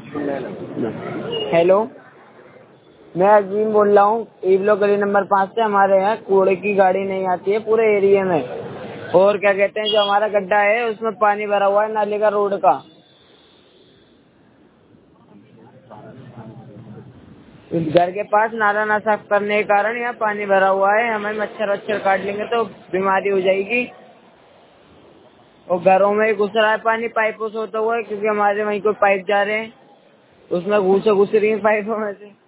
Hello, मैं अजीम बोल रहा हूँ ई ब्लॉक गली नंबर 5 से। हमारे यहाँ कूड़े की गाड़ी नहीं आती है पूरे एरिया में, और क्या कहते हैं जो हमारा गड्ढा है उसमें पानी भरा हुआ है नाले का, रोड का। इस घर के पास नाला ना साफ करने के कारण यहाँ पानी भरा हुआ है। हमें मच्छर वच्छर काट लेंगे तो बीमारी हो जाएगी, और घरों में ही घुस रहा है पानी पाइपों से होता हुआ है, क्योंकि हमारे वहीं कोई पाइप जा रहे हैं उसमें घुस रही है पाइपों में से।